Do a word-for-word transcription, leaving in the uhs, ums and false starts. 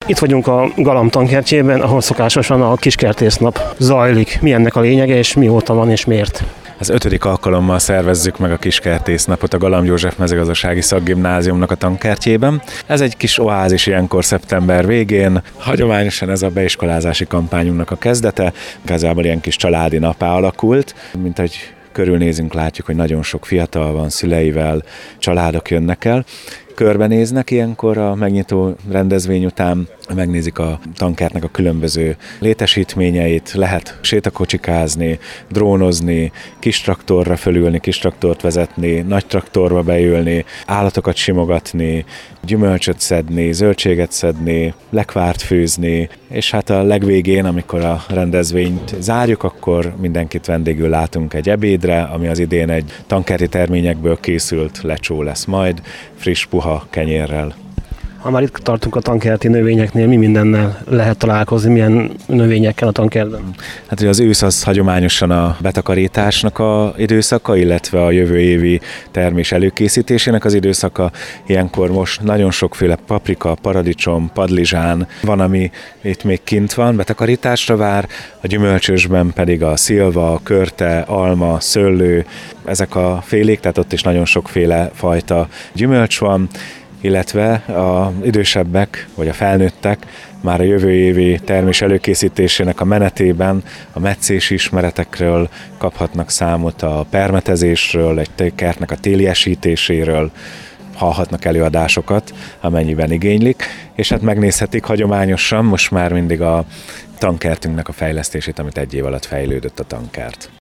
Itt vagyunk a Galamb tankertjében, ahol szokásosan a kiskertésznap zajlik. Mi ennek a lényege, és mióta van, és miért? Az ötödik alkalommal szervezzük meg a kiskertésznapot a Galamb József mezőgazdasági szakgimnáziumnak a tankertjében. Ez egy kis oázis ilyenkor szeptember végén. Hagyományosan ez a beiskolázási kampányunknak a kezdete. Igazából ilyen kis családi nappá alakult, mint hogy körülnézünk, látjuk, hogy nagyon sok fiatal van, szüleivel, családok jönnek el. Körbenéznek ilyenkor a megnyitó rendezvény után, megnézik a tankertnek a különböző létesítményeit, lehet sétakocsikázni, drónozni, kis traktorra fölülni, kis traktort vezetni, nagy traktorba beülni, állatokat simogatni, gyümölcsöt szedni, zöldséget szedni, lekvárt főzni, és hát a legvégén, amikor a rendezvényt zárjuk, akkor mindenkit vendégül látunk egy ebédre, ami az idén egy tankerti terményekből készült lecsó lesz majd, friss, puha kenyérrel. Ha már itt tartunk a tankerti növényeknél, mi mindennel lehet találkozni, milyen növényekkel a tankertben? Hát ugye az ősz az hagyományosan a betakarításnak a időszaka, illetve a jövő évi termés előkészítésének az időszaka. Ilyenkor most nagyon sokféle paprika, paradicsom, padlizsán van, ami itt még kint van, betakarításra vár, a gyümölcsösben pedig a szilva, a körte, alma, szőlő, ezek a félék, tehát ott is nagyon sokféle fajta gyümölcs van, illetve az idősebbek, vagy a felnőttek már a jövő évi termés előkészítésének a menetében a metszési ismeretekről kaphatnak számot, a permetezésről, egy kertnek a téliesítéséről, hallhatnak előadásokat, amennyiben igénylik, és hát megnézhetik hagyományosan most már mindig a tankertünknek a fejlesztését, amit egy év alatt fejlődött a tankert.